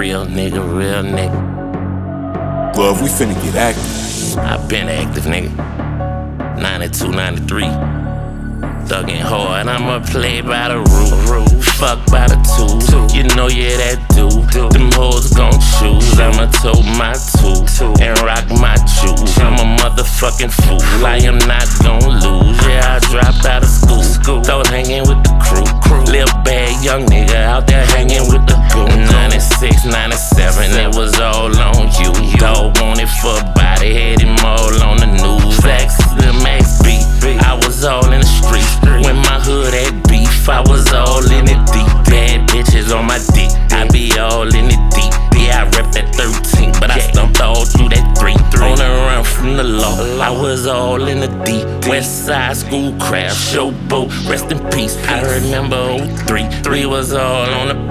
Real nigga. Glove, we finna get active. I been active, nigga. 92, 93. Thuggin' hard, I'ma play by the rules. Fuck by the tools. You know, yeah, that dude. Them hoes gon' choose. I'ma tote my tool and rock my jewels. I'm a motherfucking fool. I am not gon' lose. Yeah, I dropped out of school. Thought hanging with the crew. Lil' bad young nigga out there hanging with the goon. 96, 97, it was all on you. Dog wanted for a body, had him all on the news. Facts, the max beat. I was all in the street. When my hood had beef, I was all in it deep. Bad bitches on my dick, I be all in it deep. Yeah, I rep that 13, but I stumped all through that 3. On the run from the law, I was all in the deep. West Side Schoolcraft, Showboat, rest in peace. I remember 03, 3 was all on the